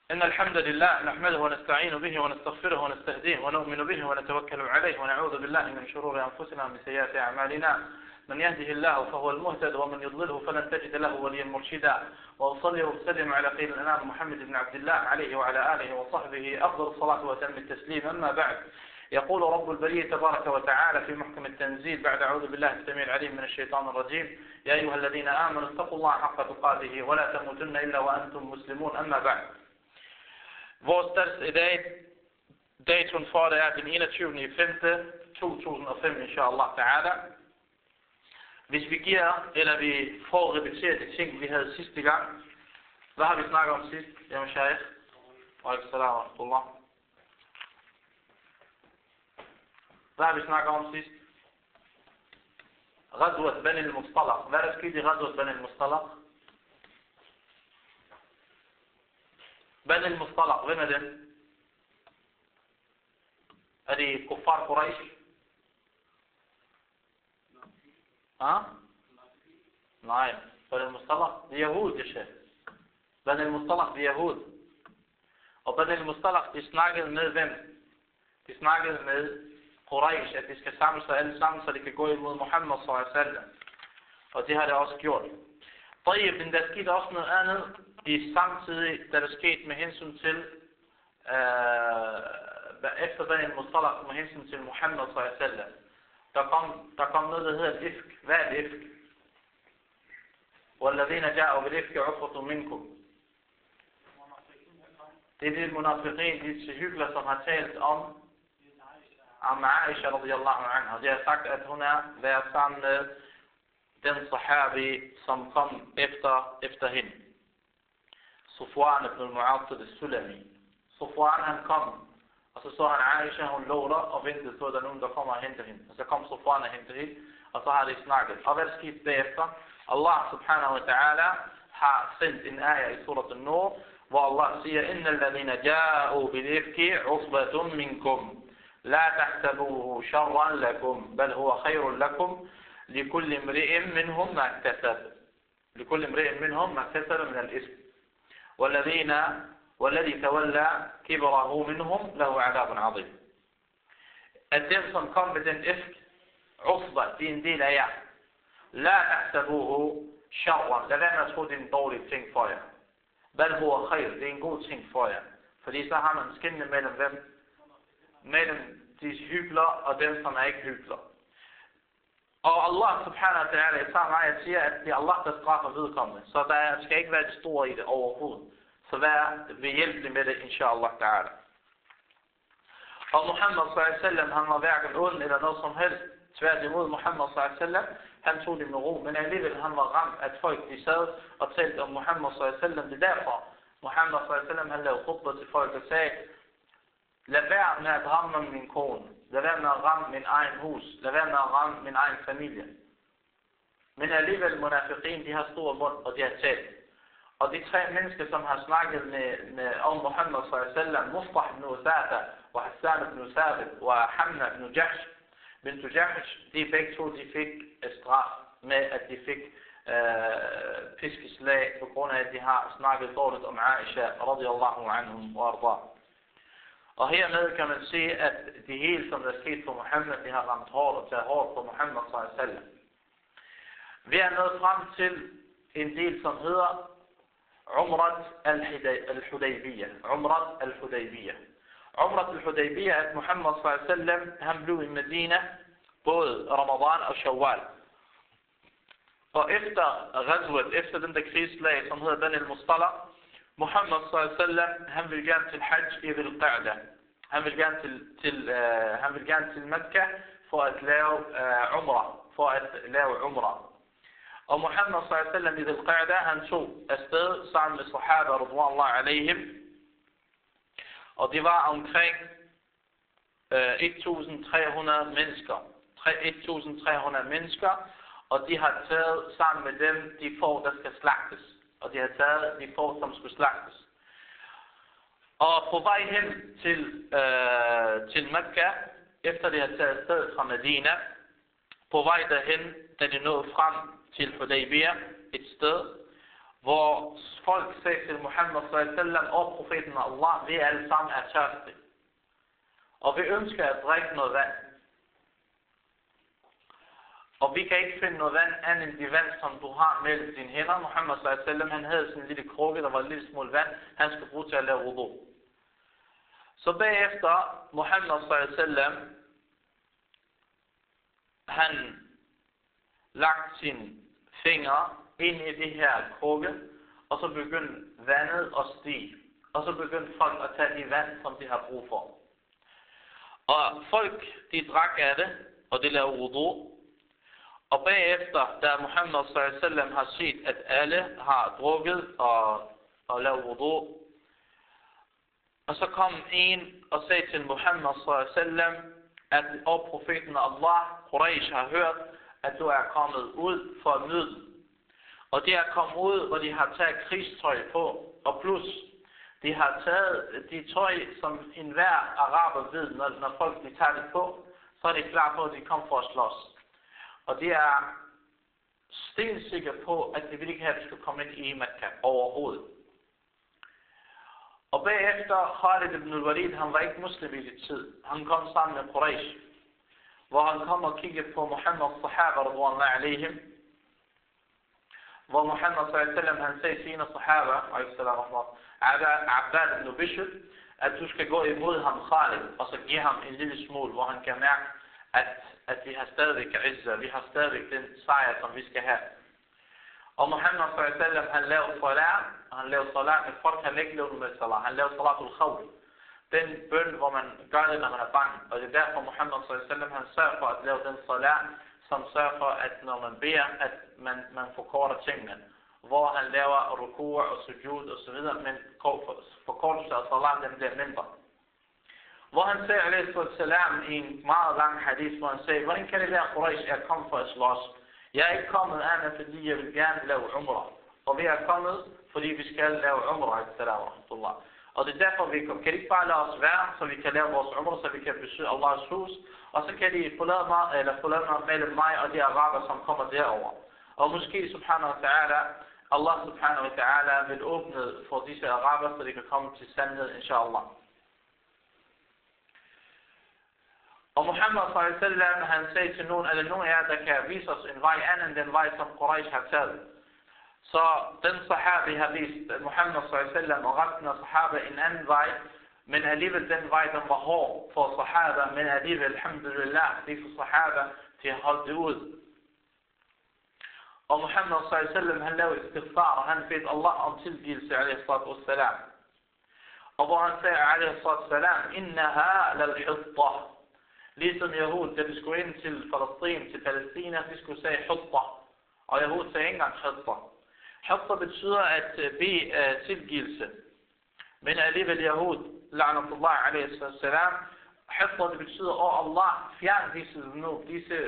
إن الحمد لله نحمده ونستعين به ونستغفره ونستهديه ونؤمن به ونتوكل عليه ونعوذ بالله من شرور أنفسنا ومن سيئات أعمالنا من يهده الله فهو المهتد ومن يضلله فلن تجد له وليا مرشدا وأصلي وأسلم على خير الأنام محمد بن عبد الله عليه وعلى آله وصحبه أفضل الصلاة وأتم التسليم. أما بعد، يقول رب البرية تبارك وتعالى في محكم التنزيل بعد أعوذ بالله السميع العليم من الشيطان الرجيم: يا أيها الذين آمنوا اتقوا الله حق تقاته ولا تموتن إلا وأنتم مسلمون. أما بعد. Vores ders i dag, datoen for det er den 21.5.2005, inshallah ta'ala. Hvis vi giver, eller vi får repetere de ting, vi havde sidste gang. Hvad har vi snakket om sidst? Jamen, Shaykh. Wa alaikum salam wa rahmatullah. Hvad har vi snakket om sidst? Ghazwat Bani al-Mustalaq. Hvad er der sket i Ghazwat Bani al-Mustalaq? Bani al-Mustalaq, hvem er den? Er det kuffar Quraysh? Nej, Bani al-Mustalaq, det er Yahud, det er Bani al-Mustalaq, det er Yahud. Og Bani al-Mustalaq, de snakkede med hvem? De snakkede med Quraysh, at de skal samle sig alle sammen, så de kan gå imod Muhammad sallallahu alaihi wasallam. Og det har det også gjort. Men der skete også noget andet i samtidig, da der skete med hensyn til efter Bani al-Mustalaq med hensyn til Muhammad sallallahu alaihi wasallam. Der kom noget, der hedder ifk. Hvad er ifk? وَالَّذِينَ جَاءُوا بِالْإِفْكِ عُصْبَةٌ مِنْكُمْ. Det er de munafiqin, de hykler, som har talt om Aisha radiyallahu anha. De har sagt, at hun er været sammen med den sahabi, som kom efter hende. Sufwan ibn al-Mu'attid al-Sulami. Sufwan, han kom, og så han Aisha, hun lå der og ventede på, at der er nogen, der kommer og henter hende. Og så kom Sufwan og hentede hende, og så har de snakket. Og hvad skete bagefter? Allah subhanahu wa ta'ala har sendt en ayah i surat al-Nur, hvor Allah siger: Inna alladhina ja'u bil-ifki usbatun minkum. La tahsabuhu sharran lakum, bal huwa khayrun lakum. لكل امرئ منهم ما اكتسب من الإثم والذي تولى كبره منهم له عذاب عظيم. At dem, som kom med den ifk, usba, det er en del af jer. La tahsabuhu sharran, lad være med at tro, det er en dårlig ting for jer. Bal huwa khayr, det er en god ting for jer. Fordi så har man skændende mellem hvem? Mellem de hykler og dem, som er ikke hykler. Og Allah subhanahu wa ta'ala i samme ayat siger, at det er Allah, der straffer vedkommende. Så der skal ikke være det store i det overhovedet. Så vær behjælpelig med det, inshallah ta'ala. Og Muhammad sallallahu alaihi wasallam, han var hverken ond eller noget som helst. Tværtimod, Muhammad sallallahu alaihi wasallam, han tog det med ro. Men alligevel, han var ramt, at folk de sad og talte om Muhammad sallallahu alaihi wasallam. Det er derfor, Muhammad sallallahu alaihi wasallam, han lavede khutbah til folk og sagde: lad være med at ramme min kone. Lad være med at ramme min egen hus. Lad være med at ramme min egen familie. Men alligevel, munafiqin, de har stor mund, og de har talt. Og de tre mennesker, som har snakket om Muhammad sallallahu alaihi wasallam, Mustah ibn Usata, og Hassan ibn Thabit, og Hamna ibn Jahsh, bint Jahsh, de begge to, de fik straf med, at de fik piskeslag, på grund af, at de har snakket dårligt om Aisha, radiyallahu anhum wa arda. Og hermed kan man se, at det hele, som der er sket for Muhammad, de har ramt hårdt og taget hårdt på Muhammad sallallahu alaihi wasallam. Vi er nået frem til en del, som hedder Umrat al-Hudaybiyah. Umrat al-Hudaybiyah. Umrat al-Hudaybiyah, at Muhammad sallallahu alaihi wasallam, han blev i Medina både Ramadan og Shawwal. Og efter Ghazwat, efter den der krigslag, som hedder Bani al-Mustalaq, Muhammad sallallahu alaihi wasallam, han vil gerne til Hajj i Dhul Qa'da. Han vil gerne til Mekka for at lave Umrah. Og Muhammad sallallahu alaihi wasallam i Dhul Qa'da, han tog afsted sammen med sahaba radhiyallahu alaihim. Og det var omkring 1300 mennesker. 1300 mennesker, og de har taget sammen med dem de får, der skal slagtes. Og de har taget de får, som skulle slagtes. Og på vej hen til Mekka, efter de har taget sted fra Medina, på vej derhen, da de nåede frem til Hudaybiyah, et sted, hvor folk sagde til Muhammad sallallahu og profeten Allah, vi alle sammen er tørstige. Og vi ønsker at drikke noget vand. Og vi kan ikke finde noget vand andet end de vand, som du har mellem dine hænder. Muhammad sallallahu han havde sådan en lille krukke, der var en lille smule vand, han skulle bruge til at lave wudu. Så bagefter Muhammad sallallahu han lagt sine fingre ind i det her krukke, og så begyndte vandet at stige. Og så begyndte folk at tage de vand, som de har brug for. Og folk, de drak af det, og de lavede wudu. Og bagefter, da Muhammad sallallahu har set, at alle har drukket og lavet wudu, og så kom en og sagde til Muhammad sallallahu at profeten Allah, Quraysh, har hørt, at du er kommet ud for at nyde. Og de er kommet ud, og de har taget krigstøj på, og plus, de har taget de tøj, som enhver araber ved, når folk de tager det på, så er de klar på, at de kommer for at slås. Og de er stensikre på, at de vil ikke have, at de skal komme ind i Mekka overhovedet. Og bagefter, Khalid ibn al-Walid, han var ikke muslim i det tid. Han kom sammen med Quraysh, hvor han kom og kiggede på Muhammad sahaba, radhiyallahu alayhim. Hvor Muhammad sallallahu han sagde til sine sahaba, Abbad ibn Bishr, at du skal gå imod ham Khalid, og så give ham en lille smule, hvor han kan mærke, at vi har stadigvæk izza, vi har stadigvæk den sejr, som vi skal have. Og Muhammad sallallahu han lavede salat, men folk kan ikke lave med salat. Han lavede salatul khawf. Den bøn, hvor man gør det, når man er bange. Og det er derfor Muhammad sallallahu han sørger for at lave den salat, som sørger for, at når man beder, at man forkorter tingene. Hvor han laver rukur og sujud og så videre, men forkortelse af salat, den bliver mindre. Hvor han sagde, alaihi salam, i en meget lang hadith, hvor han sagde, hvordan kan det være, Quraysh er kommet for at slås? Jeg er ikke kommet andet, fordi jeg vil gerne lave umrah. Og vi er kommet, fordi vi skal lave umrah, og det er derfor, vi kan ikke bare lade os være, så vi kan lave vores umrah, så vi kan besøge Allahs hus, og så kan de forlade mig mellem mig og de araber, som kommer derover. Og måske, subhanahu wa ta'ala, Allah subhanahu wa ta'ala vil åbne for disse araber, så de kan komme til sandhed, inshallah. Og Muhammad sallallahu han sagde til nogen, eller nogen af jer, der kan vise os en vej anden end den vej, som Quraysh har taget. Så den sahabi har vist Muhammad sallallahu og resten af sahaba en anden vej, men alligevel den vej, den var hård for sahaba, men alligevel, alhamdulillah, det for sahaba til at holde det ud. Og Muhammad sallallahu han lavede istighfar, og han fik Allah om tilgivelse, alaihi salatu wassalam. Og hvor han sagde, alaihi salatu wassalam, innaha lal-hittah. Ligesom Jehud, da de skulle ind til Palæstina, de skulle sige hittah. Og Jehud sagde ikke engang hittah. Hittah betyder at bede tilgivelse. Men alligevel Jehud, la'natullah alaihi salam, hittah det betyder, Allah, fjern disse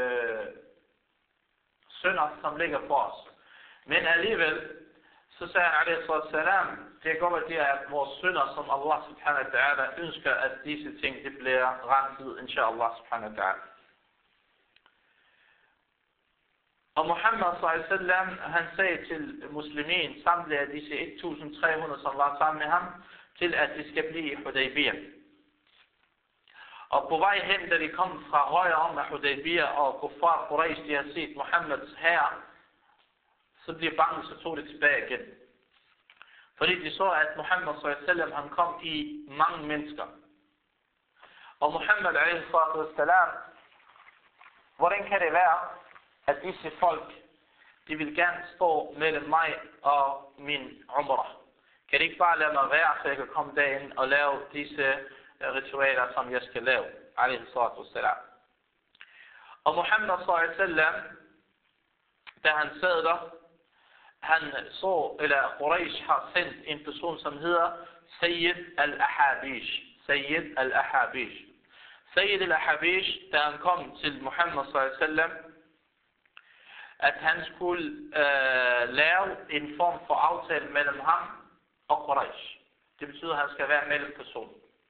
synder, som ligger for os. Men alligevel, så sagde han alaihi salam, det går med det, at vores synder, som Allah subhanahu wa ta'ala ønsker, at disse ting, det bliver renset, inshallah subhanahu wa ta'ala. Og Muhammad sallallahu han sagde til muslimin, samtlige af disse 1300, som var sammen med ham, til at de skal blive i Hudaybiyah. Og på vej hen, da de kom fra højre om af Hudaybiyah, og kuffar Quraysh, de har set Muhammads hær, så blev bange, så tog det tilbage igen. Fordi de så, at Muhammad sallallahu han kom i mange mennesker. Og Muhammad alaihi sallam, hvordan kan det være, at disse folk, de vil gerne stå mellem mig og min umrah? Kan de ikke bare lade mig være, så jeg kan komme derind og lave disse ritualer, som jeg skal lave? Alaihi sallam. Og Muhammad sallam, da han sad der, han så, eller Quraysh har sendt en person, som hedder Sayyid al-Ahabish. Sayyid al-Ahabish. Sayyid al-Ahabish, da han kom til Muhammad sallam, at han skulle lave en form for aftale mellem ham og Quraysh. Det betyder, at han skal være mellemperson.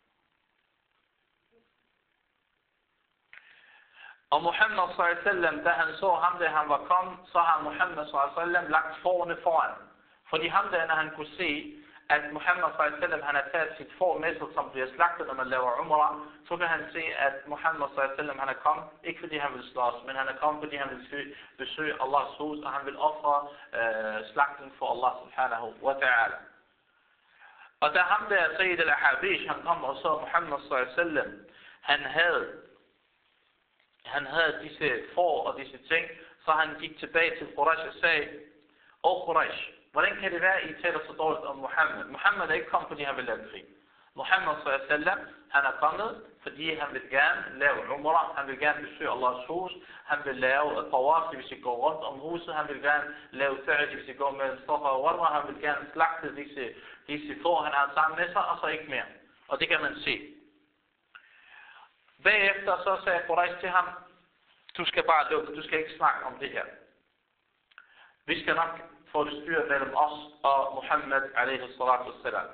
Og Muhammad sallam, da han så ham, da han var kommet, så har Muhammad sallam lagt forne foran. Fordi ham der, når han kunne se, at Muhammad s.a.v. han har taget sit får med sig, som bliver slagtet, når man laver umrah, så kan han se, at Muhammad s.a.v. han er kommet, ikke fordi han vil slås, men han er kommet, fordi han vil besøge Allahs hus, og han vil ofre slagten for Allah subhanahu wa ta'ala. Og da ham der, Sayyid al-Ahabish, han kom og så Muhammad s.a.v. Han havde disse får og disse ting, så han gik tilbage til Quraysh og sagde, Quraysh, hvordan kan det være, at I taler så dårligt om Muhammad? Muhammad er ikke kommet, fordi han vil lave krig. Muhammad s.a.v. han er kommet, fordi han vil gerne lave umrah, han vil gerne besøge Allahs hus, han vil lave tawaf, hvis I går rundt om huset, han vil gerne lave sa'id, hvis I går med Safa og Marwa, han vil gerne slagte disse får, han har sammen med sig, og så ikke mere. Og det kan man se. Bagefter så sagde Quraysh til ham, du skal bare lukke, du skal ikke snakke om det her. Vi skal nok få det styr mellem os og Muhammad alaihi salatu wassalam.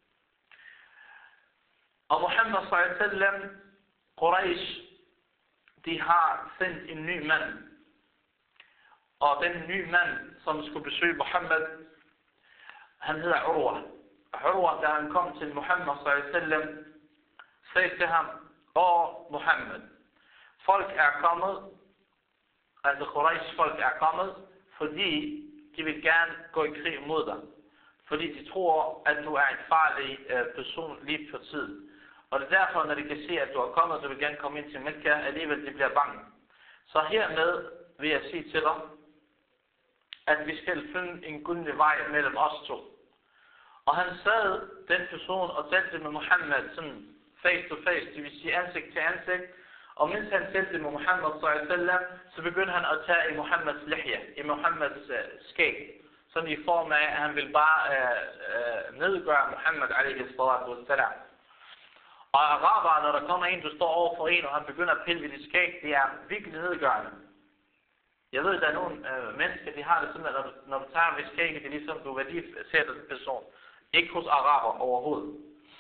Og Muhammad s.a.v. Quraysh, de har sendt en ny mand. Og den nye mand, som skulle besøge Muhammad, han hedder Urwa. Urwa, da han kom til Muhammad s.a.v., sagde til ham, Muhammad, folk er kommet, altså Quraysh folk er kommet, fordi de vil gerne gå i krig mod dig. Fordi de tror, at du er en farlig person lige for tid. Og det er derfor, når de kan se, at du er kommet, og du vil gerne komme ind til Mekka, alligevel de bliver bange. Så hermed vil jeg sige til dig, at vi skal finde en gyldig vej mellem os to. Og han sad, den person, og talte med Muhammad sådan face to face, det vil sige ansigt til ansigt. Og mens han talte med Muhammad s.a.v., så begyndte han at tage i Muhammads lihya, i Muhammads skæg. Sådan i form af, at han ville bare nedgøre Muhammad alaihi salatu wassalam. Og araber, når der kommer en, du står over for en, og han begynder at pille ved dit skæg, det er virkelig nedgørende. Jeg ved, at der er nogle mennesker, de har det sådan, at når du tager ved skægget, det er ligesom, du værdisætter den person. Ikke hos araber overhovedet.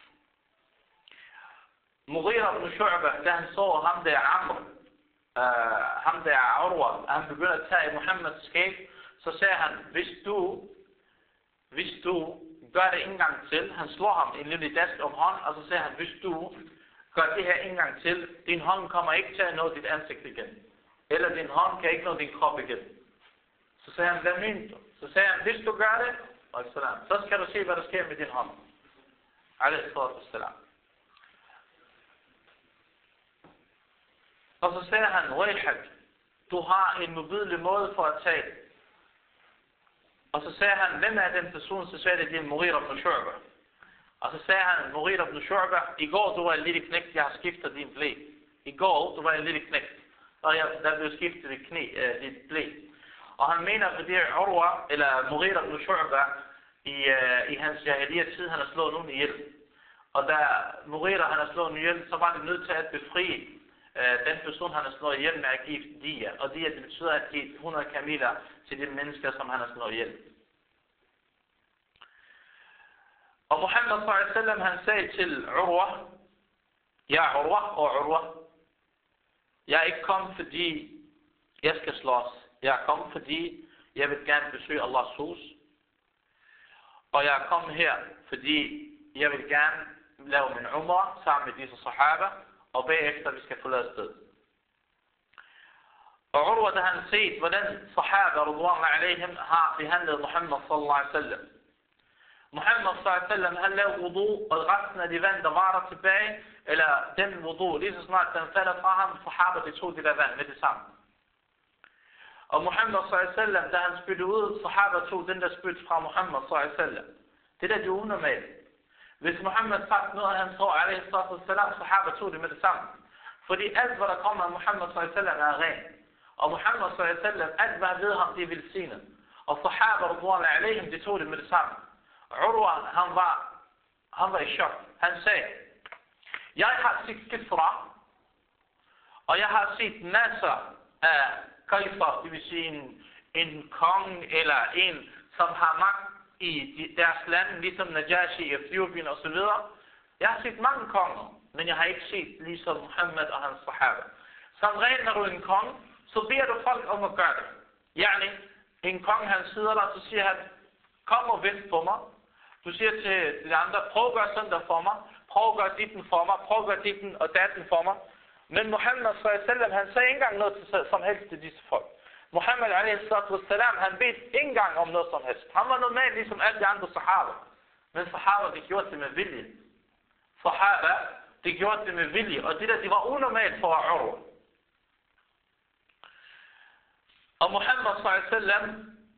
Mughira ibn Shu'bah, da han så ham der Amr, ham der Urwa, han begyndte at tage i Muhammads skæg, så sagde han, hvis du gør det en gang til, han slår ham en lille dask om hånden, og så sagde han, hvis du gør det her en gang til, din hånd kommer ikke til at nå dit ansigt igen. Eller din hånd kan ikke nå din krop igen. Så sagde han, hvad mener du? Så sagde han, hvis du gør det, så skal du se, hvad der sker med din hånd. Alaihi salatu wassalam. Og så sagde han, Wayhak, du har en modbydelig måde for at tale. Og så sagde han, hvem er den person, så sagde det er Mughira ibn Shu'bah. Og så sagde han, Mughira ibn Shu'bah, i går du var en lille knægt, jeg har skiftet din blæ. I går du var en lille knægt, og der blev skiftet dit blæ. Og han mener, fordi Urwa, eller Mughira ibn Shu'bah, i hans jahiliya-tid, han har slået nogen ihjel. Og da Mughira han har slået nogen ihjel, så var det nødt til at befri den person, han har slået ihjel med at give diya. Og diya, det betyder at give 100 kameler til de mennesker, som han har slået ihjel. Og Muhammad s.a.v. han sagde til Urwa, ja Urwa, jeg er ikke kommet, fordi jeg skal slås. Jeg er kommet, fordi jeg vil gerne besøge Allahs hus. Og jeg er kommet her, fordi jeg vil gerne lave min umrah sammen med disse sahaba, og bagefter vi skal forlade sted. Og Urwa, da han set, hvordan sahaba, radhiyallahu alaihim, har behandlet Muhammad sallallahu alaihi wasallam. Muhammad sallallahu alaihi wasallam, han lavede wudu, og resten af de vand, der var der tilbage, eller den wudu, lige så snart den falder fra ham, sahaba, de tog det der vand med det samme. Og Muhammad sallallahu alaihi wasallam, da han spyttede ud, sahaba tog den der spyt fra Muhammad sallallahu alaihi wasallam. Det der, det er unormalt. Hvis Muhammad sagt noget, han så alaihi sallam, sahaba tog det med det samme. Fordi alt, hvad der kommer af Muhammad sallallahu alaihi wasallam, er ren. Og Muhammad sallallahu alaihi wasallam, alt hvad ved ham, det er velsignet. Og sahaba, radhiyallahu alaihim, de tog det med det samme. Urwa, han var i chok. Han sagde, jeg har set Kisra, og jeg har set masser af kejser, det vil sige en konge eller en, som har magt i deres land, ligesom Najashi i Etiopien og så videre. Jeg har set mange konger, men jeg har ikke set ligesom Muhammad og hans sahaba. Som regel, når du er en konge, så beder du folk om at gøre det. Yani, en konge, han sidder der, så siger han, Kom og vent på mig. Du siger til de andre, prøv at gøre sådan der for mig. Prøv at gøre ditten for mig. Prøv at gøre ditten og datten for mig. Men Muhammad s.a.v. han sagde ikke engang noget til, som helst til disse folk. Muhammad a.s. han ved ikke engang om noget som helst. Han var normalt ligesom alle de andre sahaba. Men sahaba, de gjorde det med vilje. Sahaba, de gjorde det med vilje. Og det der, de var unormalt for Urwa. Og Muhammad s.a.v.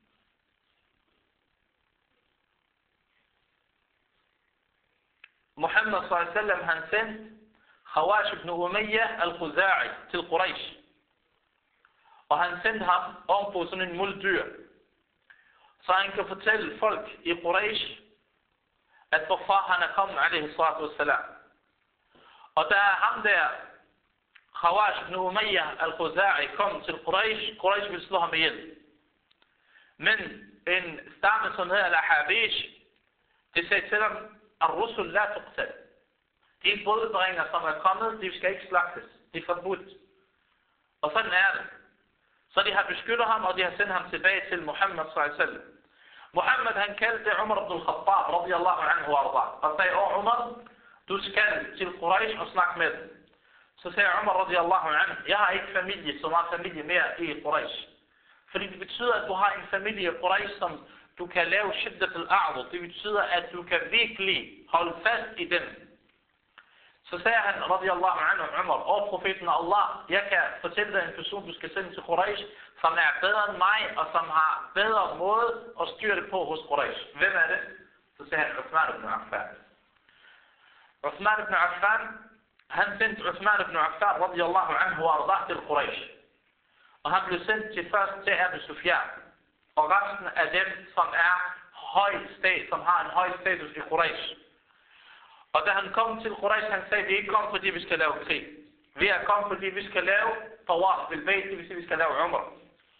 Muhammad s.a.v. han sendte Khawash ibn Umayyah al-Khuza'i til Quraysh. Og han sendte ham om på sådan en muldyr, så han kan fortælle folk i Quraysh, at hvorfor han er kommet, alaihi salatu wassalam. Og da ham der, Khawash ibn Umayyah al-Khuza'i, kom til Quraysh, Quraysh ville slå ham ihjel. Men en stamme, som hedder Al-Habish, de sagde til ham, Ar-Rusul la tuqtal. De budbringer, som er kommet, de skal ikke slagtes. De er forbudt. Og sådan er det. Så de har beskyttet ham, og de har sendt ham tilbage til Muhammad s.a.v. Muhammad, han kaldte Umar ibn al-Khattab, radiyallahu anhu wa arda, og sagde, Umar, du skal til Quraysh og snakke med dem. Så sagde Umar, radiyallahu anhu, jeg har ikke familie, så meget familie mere i Quraysh. Fordi det betyder, at du har en familie i Quraysh, som du kan lave shiddat al-a'dhu. Det betyder, at du kan virkelig holde fast i dem. Så sagde han, radiyallahu anhu, Umar, profeten af Allah, jeg kan fortælle dig en person, du skal sende til Quraysh, som er bedre end mig, og som har bedre måde at styre det på hos Quraysh. Hvem er det? Så sagde han, Uthman ibn Affan. Uthman ibn Affan, han sendte Uthman ibn Affan, radiyallahu anhu, og ardah til Quraysh. Og han blev sendt til først til Abu Sufyan. Og resten af dem, som har en høj status i Quraysh. Og da han kom til Quraysh, han sagde, vi er ikke kommet, fordi vi skal lave krig. Vi er kommet, fordi vi skal lave tawaf bil bayt, det vil sige, vi skal lave umrah.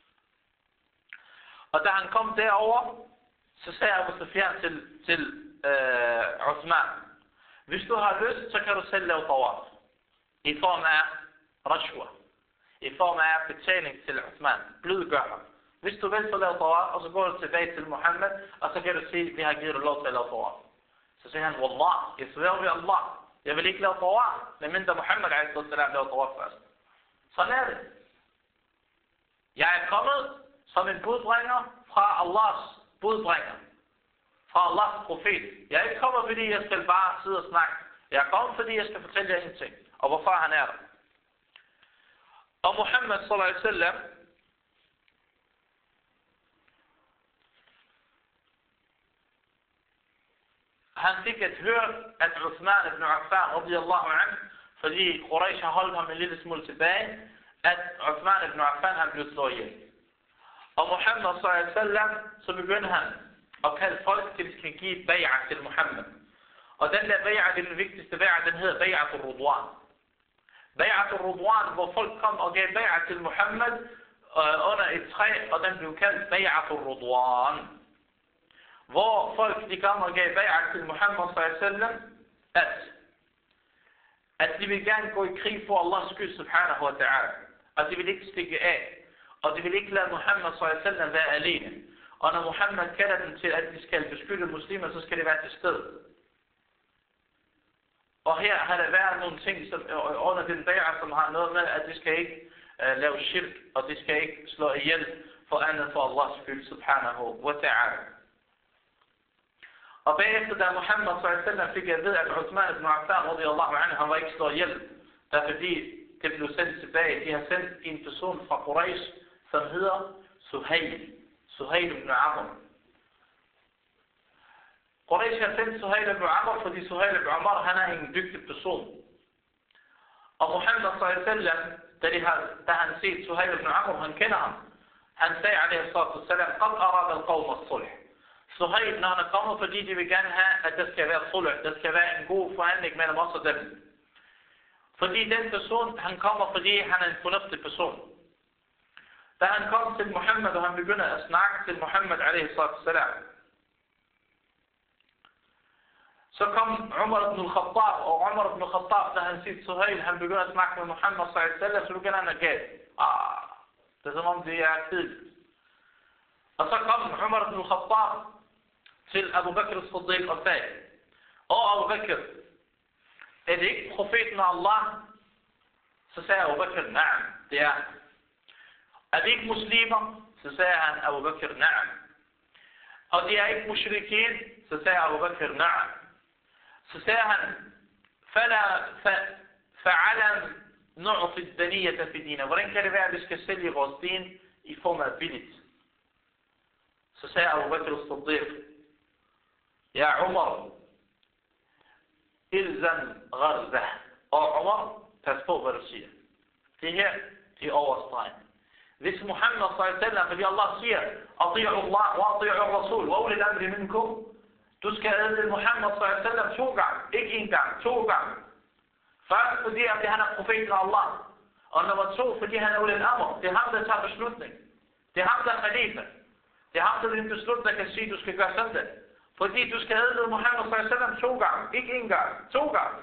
Og da han kom derover, så sagde Abu Sufyan til Uthman, hvis du har lyst, så kan du selv lave tawaf. I form af rashwa. I form af betaling til Uthman. Blødgør ham. Hvis du vil, så lave tawaf, og så går du tilbage til Muhammad, og så kan du sige, vi har givet dig lov til at lave tawaf. Så siger han, Wallah, jeg svær ved Allah. Jeg vil ikke lave tawaf, medmindre Muhammad a.s. laver tawaf først. Sådan er det. Jeg er kommet som en budbringer fra Allahs budbringer. Fra Allahs profet. Jeg er ikke kommet, fordi jeg skal bare sidde og snakke. Jeg er kommet, fordi jeg skal fortælle jer en ting. Og hvorfor han er der. Og Muhammad sallallahu alaihi wasallam, han fik at høre, at Uthman ibn Affan, radiyallahu anhu, fordi Quraysh har holdt ham en lille smule tilbage, at Uthman ibn Affan, han blev slået ihjel. Og Muhammad s.a.v. så begyndte han at kalde folk til, at skal give bay'ah til Muhammad. Og den der bay'ah, den vigtigste bay'ah, den hedder bay'at al-Ridwan. Bay'at al-Ridwan, hvor folk kom og gav bay'ah til Muhammad under et træ, og den blev kaldt bay'at al-Ridwan. Hvor folk de kom og gav bay'ah til Muhammad s.a.v. at de vil gerne gå i krig for Allahs skyld, subhanahu wa ta'ala. Og de vil ikke stikke af. Og de vil ikke lade Muhammad s.a.v. være alene. Og når Muhammad kalder dem til, at de skal beskytte muslimer, så skal det være til stede. Og her har der været nogle ting som, under den bay'ah, som har noget med, at de skal ikke lave shirk, og de skal ikke slå ihjel for andet for Allahs skyld, subhanahu wa ta'ala. Og bagefter, da Muhammad s.a.v. fik at vide, at Uthman ibn Affan, radiyallahu anhu, han var ikke slået ihjel, der fordi det blev sendt tilbage. De har sendt en person fra Quraysh, som hedder Suhail. Suhail ibn Amr. Quraysh har sendt Suhail ibn Amr, fordi Suhail ibn Amr, han er en dygtig person. Og Muhammad s.a.v., da han set Suhail ibn Amr, han kender ham. Han sagde, alaihi salatu wassalam, qad arada al-qawm as-sulh. Suhail, når han er kommet, fordi de vil gerne have, at der skal være sulh, der skal være en god forhandling mellem os og dem. Fordi den person, han kommer, fordi han er en fornuftig person. Da han kom til Muhammad, og han begynder at snakke til Muhammad, alaihi salatu wassalam, så kom Umar ibn al-Khattab, og Umar ibn al-Khattab, da han siger Suhail, han begynder at snakke med Muhammad, så begynder han at gæde. Det er som om det er tidligt. Og så kom Umar ibn al-Khattab, til Abu Bakr as-Siddiq og sagde: Abu Bakr, er det ikke profeten af Allah? Så sagde Abu Bakr: nej, det er. Er det ikke muslimer? Så sagde han Abu Bakr: nej. Og det er ikke mushrikin? Så sagde Abu Bakr: nej. Så sagde han: فعلا نعطي الدنية في دينه. Hvordan kan det være, at vi skal sælge vores din i form af billigt? Så sagde Abu Bakr as-Siddiq: ja Umar, ilzam gharzah. Og Umar, pas på hvad du siger. Det her, det er overstregen. Hvis Muhammad sallallahu alaihi wasallam, fordi Allah siger: ati'u Allah wa ati'u Rasul wa ulil amri minkum. Du skal adlyde Muhammad sallallahu alaihi wasallam 2 gange, ikke 1 gang, 2 gange. Først fordi at han er profeten af Allah. Og nummer 2, fordi han er ulil amr. Det er ham, der tager beslutning. Det er ham, der er khalifa. Det er ham, der din beslutning kan sige, du skal gøre sådan det. Fordi du skal adlyde Muhammad sallallahu alaihi wasallam 2 gange, ikke 1 gang, 2 gange.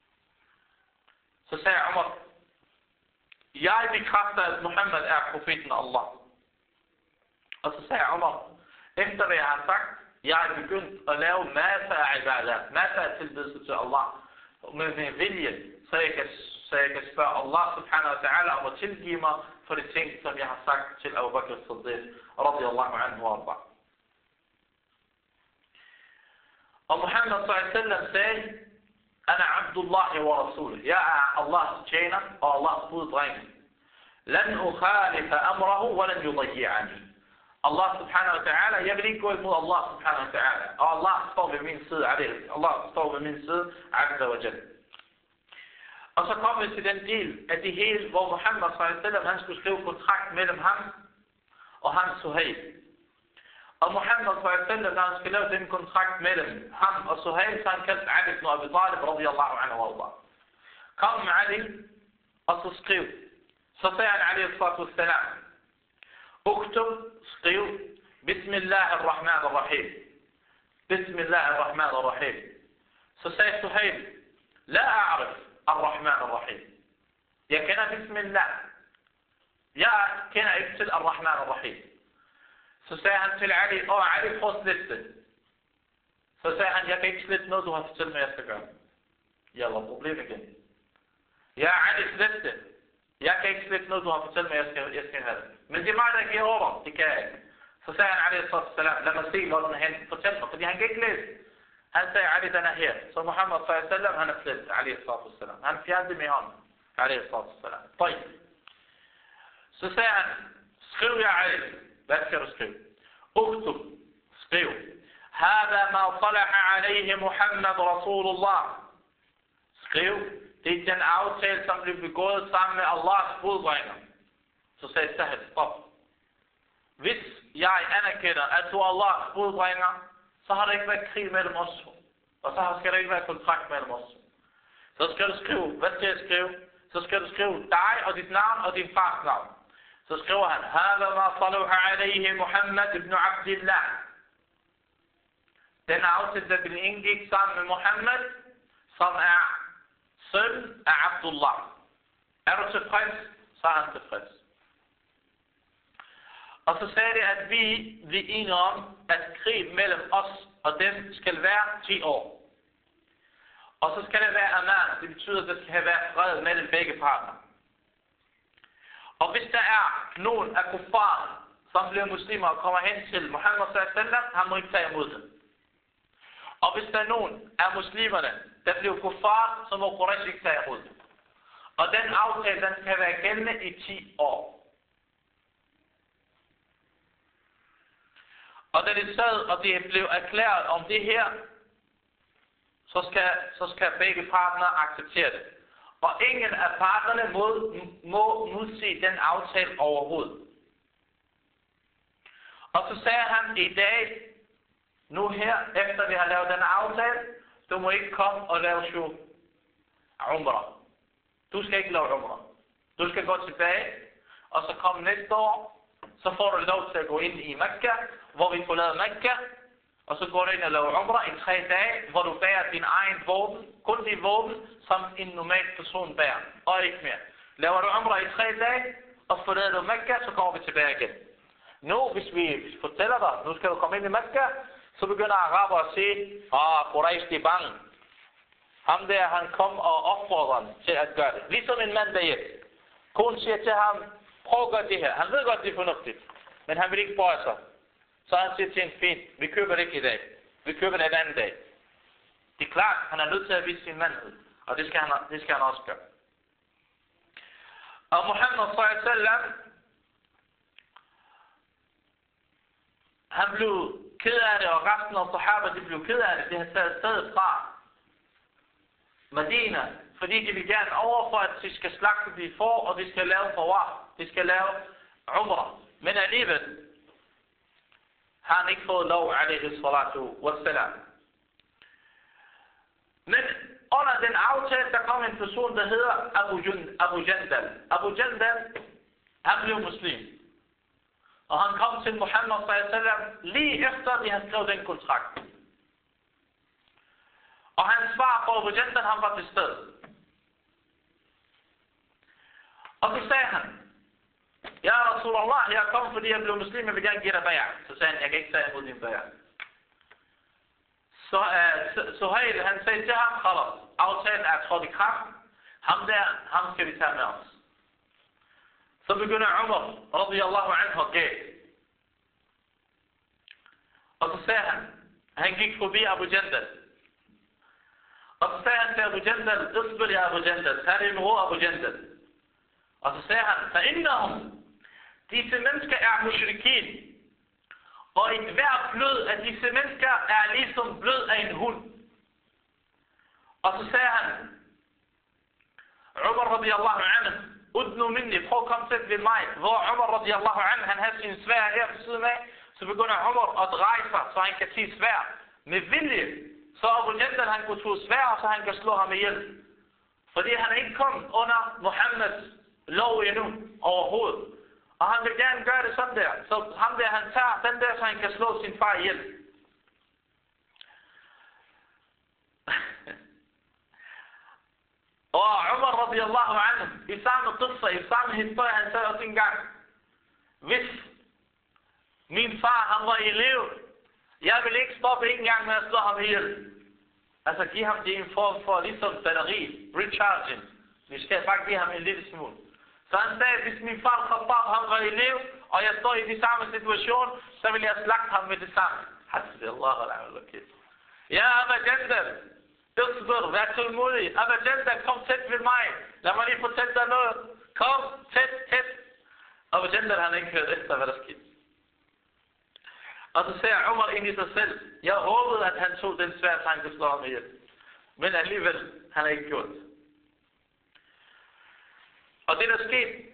Så sagde Umar: jeg bekræfter, at Muhammad er profeten af Allah. Og så sagde Umar: efter hvad jeg har sagt, jeg er begyndt at lave masser af ibadat, masser af tilbedelse til Allah. Med min vilje, så jeg kan spørge Allah subhanahu wa ta'ala om at tilgive mig for de ting, som jeg har sagt til Abu Bakr as-Siddiq radiyallahu anhu wa arda. Og Muhammad sallallahu alaihi wasallam sagde: Ana Abdullah wa Rasulih. Jeg er Allahs tjener og Allahs buddreng. Lan ukhalifa amrahu wa lan yudayyi'ani. Allah subhanahu wa ta'ala, jeg vil ikke gå imod Allah subhanahu wa ta'ala. Og Allah står ved min side, Allah står ved min side, azza wa jalla. Og så kommer vi til den del af det hele, hvor Muhammad sallallahu alaihi wasallam, han skulle skrive kontrakt mellem ham og hans Suhail. Og Muhammad sallallahu alaihi wasallam, når han skulle lave den kontrakt mellem ham og Suhail, så han kaldte Ali ibn Abi Talib radiyallahu anhu wa arda. Kom med Ali, og så skriv. Så sagde han alaihi salatu wassalam: اكتب skriv Bismillah ar-Rahman ar-Rahim. Bismillah ar-Rahman ar-Rahim. Så sagde Suhail: La a'rif ar-Rahman ar-Rahim. Jeg kender Bismillah. Jeg kender ikke til ar-Rahman ar-Rahim. Så sagde han til Ali: Ali, prøv at slette det. Så sagde han: jeg kan ikke slette noget, du har fortalt mig, jeg skal gøre. Jalla, problem igen. Ja, Ali, slette det. Jeg kan ikke slette noget, du har fortalt mig, jeg skal have det. Men det er mig, der giver over. Det kan jeg ikke. Så sagde han, alaihi sallam, lad mig se, hvor den hen. Fortæl mig, fordi han kan ikke læse. Han sagde, Ali, den er her. Så Muhammad sallam, han er slettet, alaihi sallam. Han fjernede med hånden, alaihi sallam. Tøj. Så sagde han: skriv jeg, Ali. Hvad skal du skrive? Uktub. Skriv. Hada ma talaha alaihi Muhammad Rasulullah. Skriv. Det er den aftale, som blev begået sammen med Allahs budbringer. Så sagde Sahel: stop. Hvis jeg anerkender, at du er Allahs budbringer, så har der ikke været krig mellem os. Og så skal der ikke være kontrakt mellem os. Så skal du skrive. Hvad skal jeg skrive? Så skal du skrive dig og dit navn og din fars navn. Så skriver han: Hada ma salaha alayhi Muhammad ibn Abdillah. Den aftale, der blev indgik sammen med Muhammad, som er søn af Abdullah. Er du tilfreds? Så er han tilfreds. Og så sagde det, at vi er enige om, at krig mellem os og dem skal være 10 år. Og så skal det være aman. Det betyder, at der skal have været fred mellem begge parter. Og hvis der er nogen af kuffar, som bliver muslimer og kommer hen til Muhammad sallallahu alaihi wasallam, han må ikke tage imod dem. Og hvis der er nogen af muslimerne, der bliver kuffar, så må Quraysh ikke tage imod dem. Og den aftale, den skal være gældende i 10 år. Og da det sad, og det blev erklæret om det her, så skal begge partnere acceptere det. Og ingen af parterne må modsige den aftale overhovedet. Og så sagde han i dag, nu her, efter vi har lavet den aftale, du må ikke komme og lave umrah. Du skal ikke lave umrah. Du skal gå tilbage, og så komme næste år, så får du lov til at gå ind i Mekka, hvor vi får lavet Mekka, og så går du ind og laver umrah i 3 dage, hvor du bærer din egen våben, kun de våben, som en normal person bærer, og ikke mere. Laver du umrah i 3 dage, og forlader du Mekka, så kommer vi tilbage igen. Nu, hvis vi fortæller dig, nu skal du komme ind i Mekka, så begynder araber at sige, Quraysh, de er bange. Ham der, han kom og opfordrer dem til at gøre det. Ligesom en mand derhjemme. Konen siger til ham, prøv at gøre det her. Han ved godt, det er fornuftigt, men han vil ikke bøje sig. Så han siger til en fint, vi køber det ikke i dag. Vi køber det en anden dag. Det er klart, han er nødt til at vise sin mandhed. Og det skal han også gøre. Og Muhammad s.a.v. han blev ked af det, og resten af sahaba, de blev ked af det. De har taget stedet fra Medina, fordi de vil gerne overfor, at de skal slagte de får, og de skal lave forvar. De skal lave umrah. Men alligevel har han ikke fået lov, alaihi salatu wassalam. Men under den aftale, der kom en person, der hedder Abu Jandal. Abu Jandal, han blev muslim. Og han kom til Muhammad s.a.v. lige efter, de havde skrevet den kontrakt. Og hans svar på Abu Jandal, han var til stede. Og så sagde han, ja, Rasulallah, jeg kom, fordi jeg blev muslim, jeg vil gerne give dig bay'ah. Så sagde han, jeg kan ikke tage imod din bay'ah. Så Suhail, han sagde til ham, khalas, aftalen er trådt i kraft. Ham skal vi tage med os. Så begynder Umar, radiyallahu anhu, at gå. Og så sagde han gik forbi Abu Jandal. Og så sagde han til Abu Jandal, isbir ya Abu Jandal, tag det med ro Abu Jandal. Og så sagde han, فَإِنَّهُمْ disse mennesker er mushrikin. Og et hver blod af disse mennesker er ligesom blod af en hund. Og så sagde han, Umar radiyallahu anhu, udnu minni, prøv at komme tæt ved mig. Hvor Umar radiyallahu anhu, han havde sin svær her på siden af, så begynder Umar at dreje sig, så han kan sige svær med vilje. Så Abu Jandal, han kunne tage svær, så han kan slå ham ihjel. Fordi han ikke kom under Muhammeds lov endnu overhovedet. Og han vil gerne gøre det sådan der. Så ham der, han tager den der, så han kan slå sin far ihjel. Og Umar radiyallahu anhu, i samme qissa, i samme historie, han sagde også engang, hvis min far, han var i live, jeg vil ikke stoppe en gang med at slå ham ihjel. Altså give ham det en form for ligesom batteri, recharging. Vi skal faktisk give ham en lille smule. Så han sagde, hvis min far Khattab, han var i liv, og jeg står i den samme situation, så vil jeg slagte ham med det samme. Hasbi Allah al-Wakil. Ja, Abu Jandal, isbir, vær tålmodig. Abu Jandal, kom tæt ved mig. Lad mig lige fortælle dig noget. Kom tæt. Abu Jandal, han har ikke hørt efter, hvad der skete. Og så siger Umar ind i sig selv, jeg håbede, at han tog den sværd, så han kunne slå ham ihjel. Men alligevel, han har ikke gjort det. Og det der skete,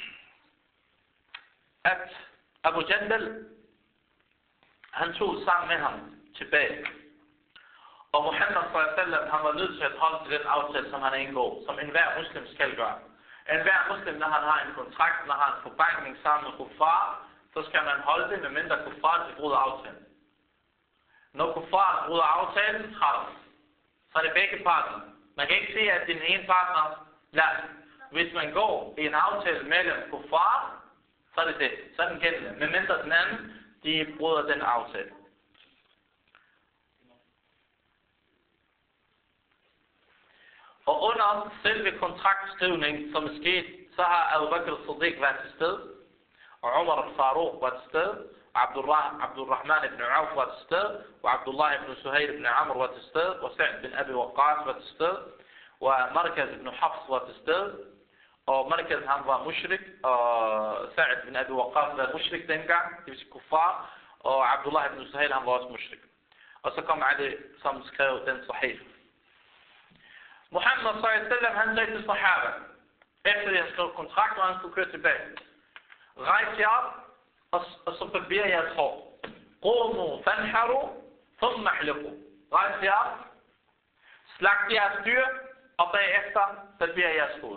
at Abu Jandal, han tog sammen med ham tilbage. Og Muhammad s.a.v. han var nødt til at holde til den aftale, som han indgår, som enhver muslim skal gøre. Enhver muslim, når han har en kontrakt, når han har en forbankning sammen med kuffar, så skal man holde det, medmindre kuffar til bryder aftalen. Når kuffar bryder aftalen, så er det begge parter. Man kan ikke sige, at den ene partner lader. Hvis man går i en aftale mellem kuffar, så er det det. Så er den gældende. Medmindre den anden, de bryder den aftale. Og under selve kontraktskrivning, som er sket, så har Abu Bakr as-Siddiq været til stede, og Umar al-Faruq var til stede, og Abdurrahman ibn Auf var til stede, og Abdullah ibn Suhail ibn Amr var til stede, og Sa'd bin Abi Waqqas var til stede, og Markaz ibn Hafs var til stede, og Markaz han var mushrik, og Sa'd bin Abi Waqqas var mushrik dengang, det vil sige kuffar, og Abdullah ibn Suhail han var også mushrik. Og så kom Ali, som skrev den sahih. Muhammad s.a.v. han sagde til sahaba, efter jeg skrev kontrakt, og han skulle køre tilbage. Rejs jer op, og så barber jeres hår. Qumu fanharu, thumma hliqu. Rejs jer op, slagt jeres dyr, og bagefter barber jeres hoved.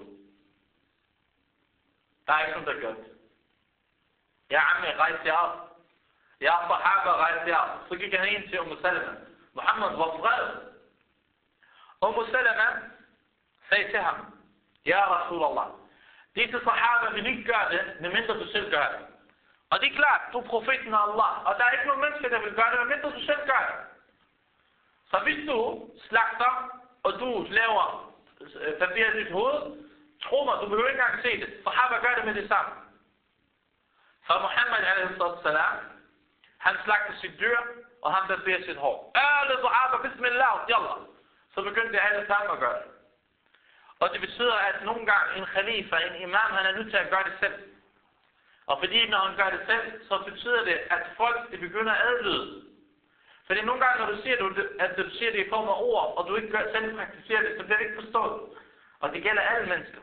Der er ikke sådan, der gør det. Ja, Ammi, rejs jer op. Ja, sahaba, rejs jer op. Så gik han ind til Salama. Muhammad var vred. Salama sagde til ham, ja, Rasulallah, disse sahaba vil ikke gøre det, medmindre du selv gør det. Og det er klart, du er profeten af Allah, og der er ikke nogen mennesker, der vil gøre det, medmindre du selv gør det. Så hvis du slagter, og du laver papir i dit hoved, tro mig, du behøver ikke engang se det. Sahaba gør det med det samme. Så Muhammad a.s. han slagter sit dyr, og han barberer sit hår. Alle sahaba, bismillah, yallah. Så begyndte alle sammen at gøre det. Og det betyder, at nogle gange en khalifa, en imam, han er nødt til at gøre det selv. Og fordi når han gør det selv, så betyder det, at folk de begynder at adlyde. Fordi nogle gange, når du siger, at du siger det i form af ord, og du ikke selv praktiserer det, så bliver det ikke forstået. Og det gælder alle mennesker.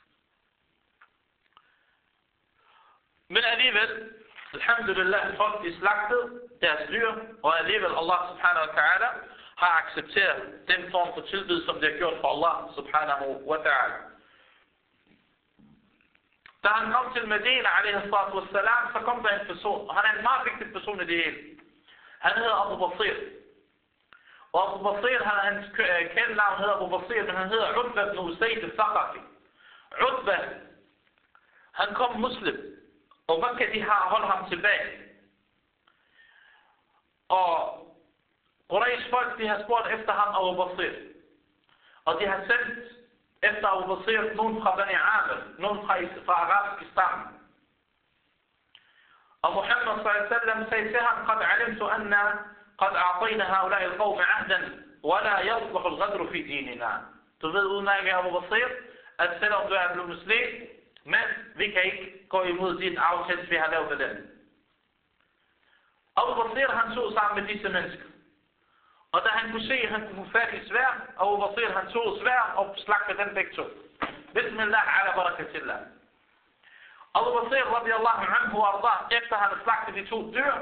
Men alligevel, alhamdulillah, folk de slagtede deres dyr, og alligevel Allah subhanahu wa ta'ala har accepteret den form for tilbud, som det har gjort for Allah subhanahu wa ta'ala. Da han kom til Medina, så kom der en person, og han er en meget vigtig person i det hele. Han hedder Abu Basir. Og Abu Basir, hans kældnavn hedder Abu Basir, men han hedder Utba ibn Usayd al-Thaqafi. Utba, han kom muslim, og Mekka de har holdt ham tilbage. Og Quraysh folk, de har spurgt efter ham Abu Basir. Og de har sendt efter Abu Basir nogen fra Bani Amir, nogen fra arabiske stammer. Og Muhammad s.a.v. sagde til ham, قد علمت أن قد أعطينا هؤلاء القوم عهدا ولا يصلح الغدر في ديننا. Du ved udmærket, Abu Basir, at selvom du er blevet muslim, men vi kan ikke gå imod din aftale, vi har lavet med den. Abu Basir, han tog sammen med disse mennesker. Og da han kunne se, at han kunne få fat i sværd, Abu Basir, han tog sværd og slagte den begge to. Bismillah ala barakatillah. Abu Basir, radiyallahu anhu wa ardah, efter han slagte de to dyr,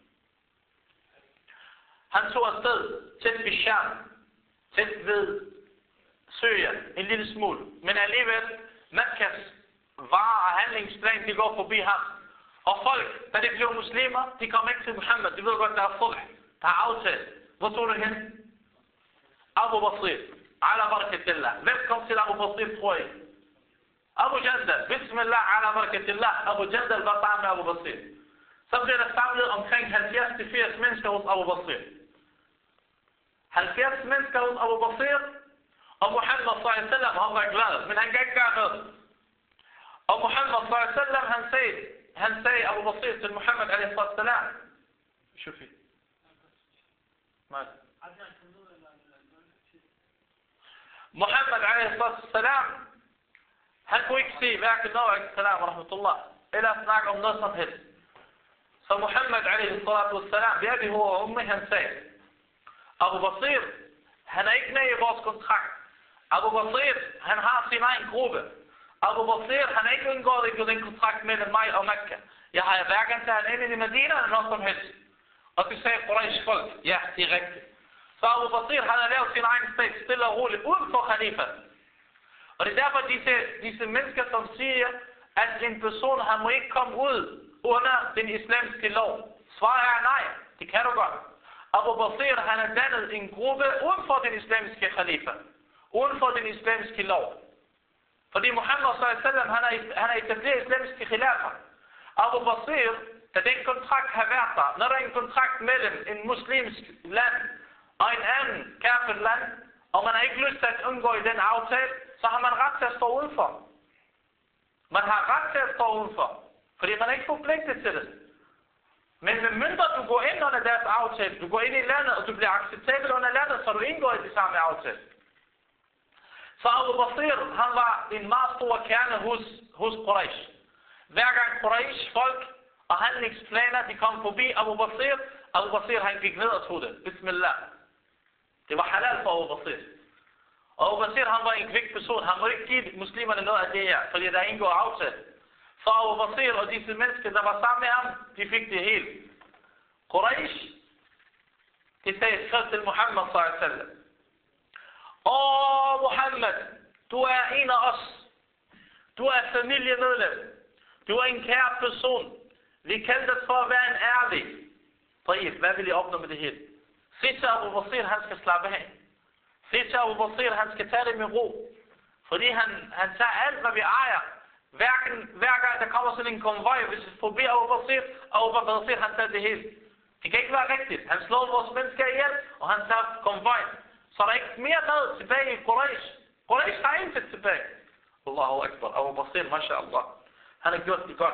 han tog afsted tæt ved Sham, tæt ved Syrien, en lille smule. Men alligevel, Mekkas varer og handlingsplan, de går forbi ham. Og folk, da de blev muslimer, de kom ikke til Muhammad. De ved godt, der er sulh, der er aftalt. Hvor tog du hen? Abu Basir, ala barakatillah. Hvem kom til Abu Basir, tror I? Abu Jandal, bismillah, ala barakatillah. Abu Jandal var sammen med Abu Basir. Så blev der samlet omkring 70-80 mennesker hos Abu Basir. 70 mennesker hos Abu Basir, og Muhammad s.a.v. han var glad, men han kan ikke gøre noget. Og Muhammad s.a.v. han sagde Abu Basir til Muhammad a.s. شوفي Muhammad a.s. han kunne ikke se hverken noget a.s. wa rahmatullah, eller snakke om noget som helst. Så Muhammad a.s. ved det hoved og umme, han sagde, Abu Basir, han er ikke med i vores kontrakt. Abu Basir, han har sin egen gruppe. Abu Basir, han er ikke indgået i den kontrakt mellem mig og Mekka. Jeg har hverken til han inde i Medina eller noget som helst. Og det sagde Quraysh folk, ja, det er rigtigt. Så Abu Basir, han har lavet sin egen stat stille og roligt uden for khalifa. Og det er derfor disse mennesker, som siger, at en person, han må ikke komme ud under den islamiske lov. Svaret er nej, det kan du godt. Abu Basir, han har dannet en gruppe uden for den islamiske khalifa. Uden for den islamiske lov. Fordi Muhammad s.a.v. han har etableret islamiske khilafa. Abu Basir, da den kontrakt har været der, når der er en kontrakt mellem en muslimsk land og en anden kafir land, og man har ikke lyst til at undgå i den aftale, så har man ret til at stå udenfor. Man har ret til at stå udenfor, fordi man er ikke forpligtet til det. Men medmindre du går ind under deres aftale, du går ind i landet, og du bliver acceptabel under landet, så du indgår i det samme aftale. Så Abu Basir, han var en meget stor kerne hos Quraysh. Hver gang Quraysh folk og handlingsplaner, de kom forbi Abu Basir, han gik ned og tog det. Bismillah. Det var halal for Abu Basir. Og Abu Basir, han var en kvik person. Han må ikke give muslimerne noget af det her, fordi der indgår aftale. Så Abu Basir og disse mennesker, der var sammen med ham, de fik det hele. Quraysh, de sagde skrev til Muhammad s.a.v. Åh, Muhammad, du er en af os. Du er familiemedlem. Du er en kær person. Vi kalder dig for at være en ærlig. Hvad vil I opnå med det hele? Sig til Abu Basir, han skal slappe af. Sig til Abu Basir, han skal tage det med ro. Fordi han tager alt, hvad vi ejer. Hver gang der kommer sådan en konvoj, hvis vi forbi Abu Basir, han tager det hele. Det kan ikke være rigtigt. Han slår vores mennesker ihjel, og han tager konvoj. Så der er ikke mere mad tilbage i Quraysh. Quraysh har intet tilbage. Allahu Akbar. Abu Basir, mashallah. Han har gjort det godt.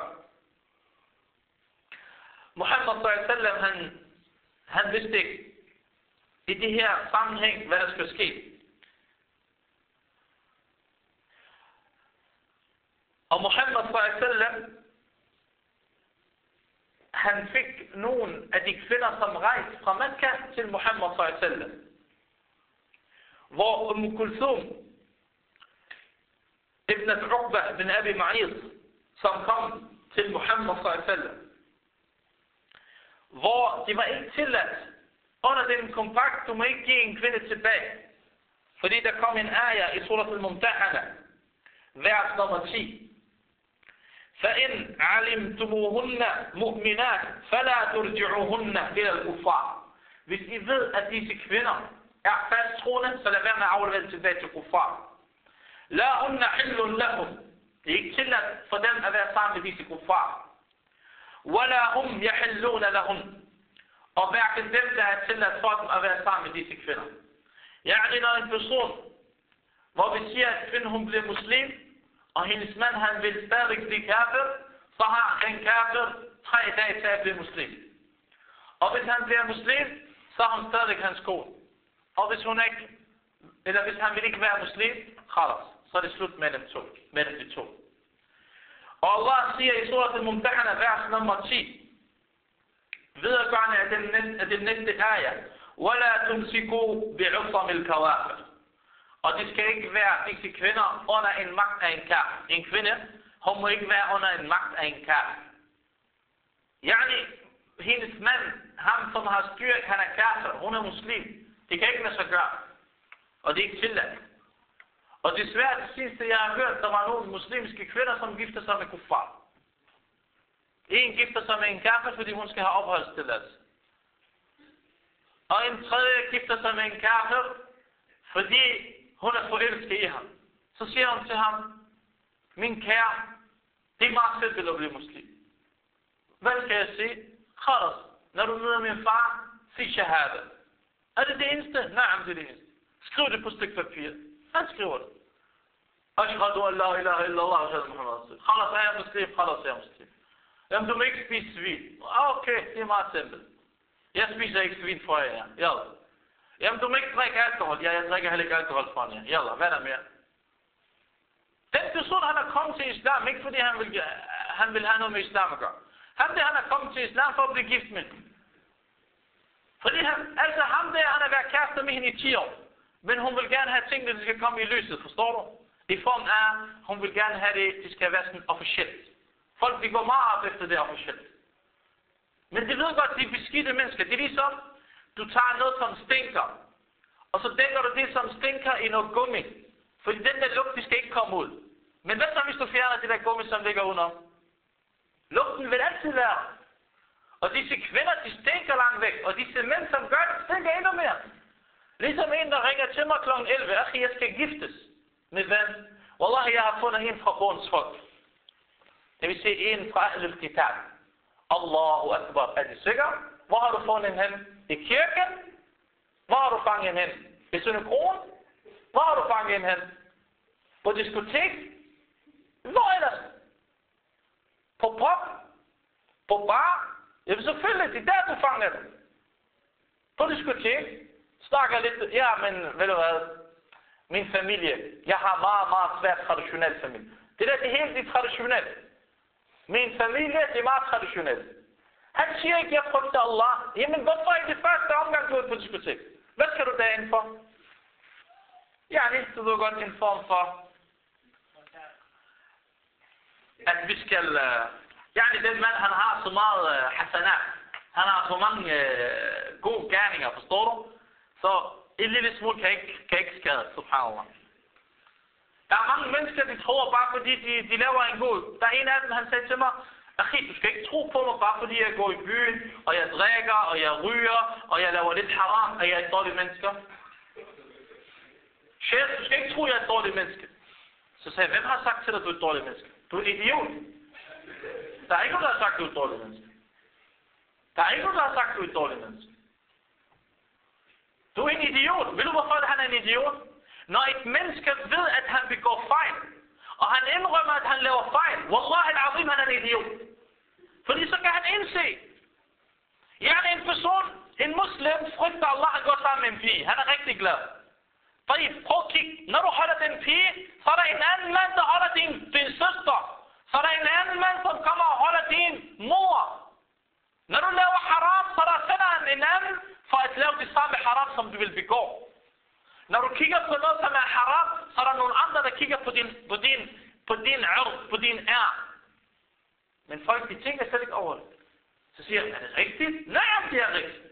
Muhammad sallallahu han vidste ikke i det her sammenhæng, hvad der skulle ske. Og Muhammad sallallahu han fik nogle af de kvinder, som rejste fra Mekka til Muhammad sallallahu hvor Kulthum ibn Uqba bin Abi Mu'ayth, som kom til Muhammad sallallahu hvor de var ikke tilladt under den kompakt, du må ikke give en kvinde tilbage. Fordi der kom en ayah i Surat al-Mumtahana, vers nummer 10. فَإِنْ عَلِمْتُمُوهُنَّ مُؤْمِنَاتٍ فَلَا تُرْجِعُوهُنَّ إِلَى الْكُفَّارِ. Hvis I ved, at disse kvinder er fasttroende, så lad være med at aflevere tilbage til kuffar. لَا هُنَّ حِلٌّ لَهُمْ. Det er ikke tilladt for dem at være sammen med disse kuffar. وَلَا هُمْ يَحِلُّونَ لَهُمْ. Og hverken dem, der er tilladt for dem at være sammen med disse kvinder. Yani når en person, hvor vi siger, at kvinden hun bliver muslim, og hendes mand han vil stadig blive kafir, så har den kafir 3 dage til at blive muslim. Og hvis han bliver muslim, så har hun stadig hans kone. Og hvis hun ikke, eller hvis han vil ikke være muslim, så er det slut mellem de to. Og Allah siger i Surat al-Mumtahana, vers nummer 10, videregående af den næste ayah, وَلَا تُمْسِكُوا بِعُصَمِ الْكَوَافِرِ. Og det skal ikke være disse kvinder under en magt af en kafir. En kvinde, hun må ikke være under en magt af en kafir. Yani, hendes mand, ham som har styret, han er kafir, hun er muslim. Det kan ikke lade sig gøre. Og det er ikke tilladt. Og desværre det sidste, jeg har hørt, der var nogle muslimske kvinder, som gifter sig med kuffar. En gifter sig med en kafir, fordi hun skal have opholdstilladelse. Og en tredje gifter sig med en kafir, fordi hun er forelsket i ham. Så siger hun til ham, min kære, det er meget simpelt at blive muslim. Hvad skal jeg sige? Khalas, når du møder min far, sig shahada. Er det det eneste? Nej, det er det eneste. Skriv det på et stykke papir. Han skriver det. Ashhadu an la ilaha illallah wa ashhadu Muhammad rasul. Khalas, er jeg muslim? Khalas, er jeg muslim. Jamen, du må ikke spise svin. Okay, det er meget simpelt. Jeg spiser ikke svin for jer. Jalla. Jamen, du må ikke drikke alkohol. Ja, jeg drikker heller ikke alkohol for jer. Jalla, hvad er der mere? Den person, han er kommet til islam, ikke fordi han vil have noget med islam at gøre. Han er kommet til islam for at blive gift med. Fordi han er været kærester med hende i 10 år. Men hun vil gerne have ting, der skal komme i lyset, forstår du? I form af, hun vil gerne have det skal være sådan officielt. Folk, de går meget op efter det officielt. Men de ved godt, de er beskidte mennesker. Det er ligesom, du tager noget, som stinker. Og så dækker du det, som stinker i noget gummi. Fordi den der lugt, de skal ikke komme ud. Men hvad så, hvis du fjerner det der gummi, som ligger udenom? Lugten vil altid være. Og disse kvinder, de stinker langt væk. Og disse mænd, som gør det, stinker endnu mere. Ligesom en, der ringer til mig kl. 11. Akhi, jeg skal giftes. Med hvem? Wallahi, jeg har fundet en fra Borns folk. Det vil sige en fra Al-Kitab. Allahu Akbar. Er det sikkert? Hvor har du fundet hende? I kirken? Hvor har du fanget hende? I synagogen? Hvor har du fanget hende? På diskotek? Hvor ellers? På pop? På bar? Ja, selvfølgelig. Det er der, du fanger dem. På diskotek? Snakker lidt. Ja, men ved du hvad? Min familie. Jeg har meget, meget svært traditionel familie. Det der, det er helt traditionelt. Min familie, det er meget traditionelt. Han siger ikke, jeg frygter Allah. Jamen, hvorfor er det første omgang, du er på diskotek? Hvad skal du derinde for? Ja, det du ved godt en form for, at vi skal, den mand, han har så meget hasanat. Han har så mange gode gerninger, forstår du? Så en lille smule kan ikke skade, subhanallah. Der er mange mennesker, de tror bare, fordi de laver en god. Der er en af dem, han sagde til mig, Akhi, du skal ikke tro på mig, bare fordi jeg går i byen, og jeg drikker, og jeg ryger, og jeg laver lidt haram, og jeg er et dårligt menneske. Sheikh, du skal ikke tro, jeg er et dårligt menneske. Så sagde jeg, hvem har sagt til dig, at du er et dårligt menneske? Du er idiot. Der er ikke nogen, der har sagt, du er et dårligt menneske. Der er ikke nogen, der har sagt, du er et dårligt menneske. Du er en idiot. Ved du, hvorfor han er en idiot? Når et menneske ved, at han begår fejl, og han indrømmer, at han laver fejl, wallah al-azim, han er en idiot. Fordi så kan han indse. Jeg er en person, en muslim, frygter Allah, han går sammen med en pige. Han er rigtig glad. Prøv at kigge. Når du holder den pige, så er der en anden mand, der holder din søster. Så er der en anden mand, som kommer og holder din mor. Når du laver haram, så der sender han en anden for at lave det samme haram, som du vil begå. Når du kigger på noget, som er haram, så er der nogle andre, der kigger på din ær. Men folk, de tænker slet ikke over det. Så siger jeg, er det rigtigt? Nej, det er rigtigt.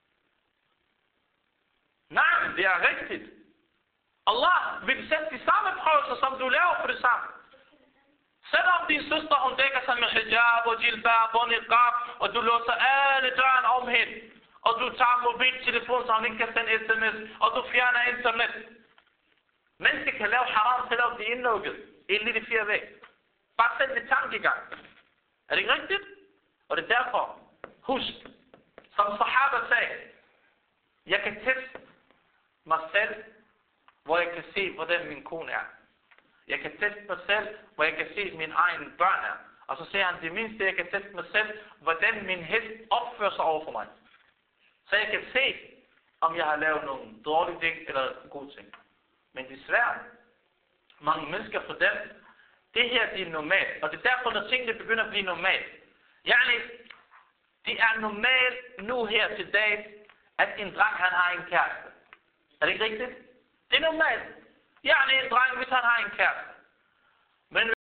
Nej, det er rigtigt. Allah vil sætte de samme prøvelser, som du laver for det samme. Selvom din søster, hun dækker sig med hijab og jilbab og niqab, og du låser alle døren om hende, og du tager mobiltelefon, så hun ikke kan sende sms, og du fjerner internet. Mennesker kan lave haram, selvom de er indlukket i en lille 4 væg. Bare send det tankegang. Er det ikke rigtigt? Og det er derfor, husk, som sahaba sagde, jeg kan teste mig selv, hvor jeg kan se, hvordan min kone er. Jeg kan teste mig selv, hvor jeg kan se, mine egne børn er. Og så siger han, det mindste, jeg kan teste mig selv, hvordan min hest opfører sig over for mig. Så jeg kan se, om jeg har lavet nogle dårlige ting, eller gode ting. Men desværre, mange mennesker for dem, det her, det er normalt. Og det er derfor, når tingene begynder at blive normalt. Det er normalt nu her til dag, at en dreng, han har en kæreste. Er det ikke rigtigt? Det er normalt. En dreng, hvis han har en kæreste.